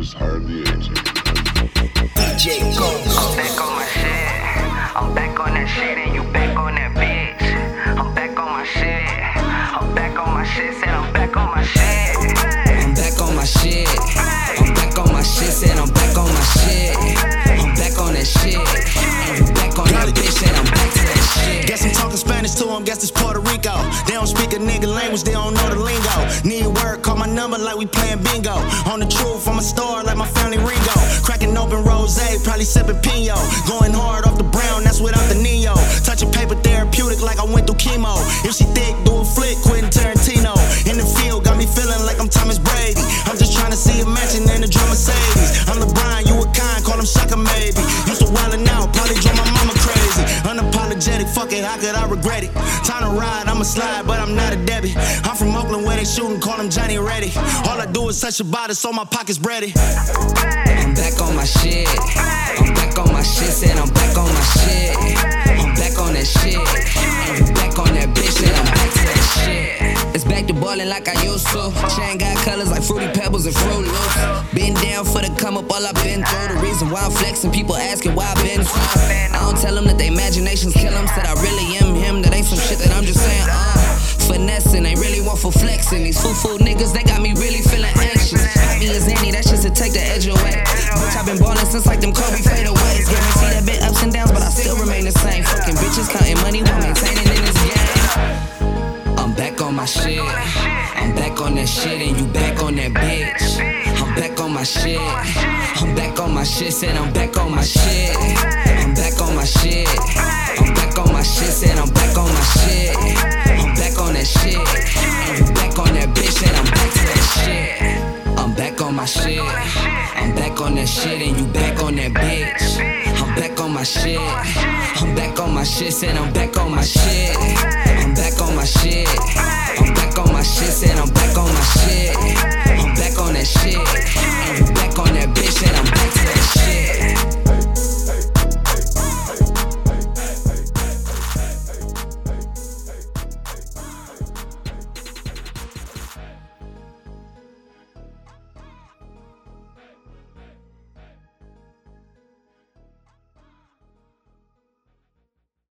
just heard the engine. DJ Ghost. I'm back on my shit. I'm back on that shit and you back on that bitch. I'm back on my shit. I'm back on my shit. Said I'm back on my shit. I'm back on my shit. I'm back on my shit. Said I'm back on my shit. I'm back on that shit. And you back on that bitch. Said I'm back to that shit. Guess I'm talking Spanish to them, guess it's Puerto Rico. They don't speak a nigga language, they don't know the lingo. Need work, call my number like we playing bingo. On the truth, I'm a star like my family Ringo. Cracking open rosé, probably sipping Pino. Going hard off the brown, that's without the Neo. Touching paper therapeutic like I went through chemo. If she thick, do a flick, Quentin Tarantino. In the field, got me feeling like I'm Thomas Brady. I'm just trying to see a mansion in the drum Mercedes. I'm LeBron, you a kind, call him Shaka maybe. Used to wildin' out, probably drove my mama crazy. Unapologetic, fuck it, how could I regret it? Time to ride, I'ma slide, but I'm not a Debbie. I'm from Oakland where they shootin', call him Johnny Reddy. All I do is touch your body, so my pocket's bready. I'm back on my shit. I'm back on my shit. Said I'm back on my shit. I'm back on that shit. And you back on that bitch. Said I'm back to that shit. It's back to ballin' like I used to. Chain got colors like Fruity Pebbles and Fruit Loops. Been down for the come up, all I've been through. The reason why I'm flexing, people asking why I've been through. I don't tell them that their imaginations kill them. Said I really am him. That ain't some shit that I'm just saying. Finessing, ain't really one for flexing. These foo-foo niggas, they got me really feeling anxious. Got me as Annie, that's just to take the edge away. Bitch, I've been ballin' since like them Kobe fadeaways. Guarantee that bit ups and downs, but I still remain the same. Fucking bitches counting money while maintaining in this game. I'm back on my shit. I'm back on that shit and you back on that bitch. I'm back on my shit. I'm back on my shit, said I'm back on my shit. I'm back on my shit. I'm back on my shit, said I'm back on my shit. I'm back on that shit. And you back on that bitch, said I'm back to that shit. I'm back on my shit. I'm back on that shit and you back on that bitch. I'm back on my shit. I'm back on my shit, said I'm back on my shit. I'm back on my shit. I'm back on my shit, said I'm back on my shit. I'm back on that shit.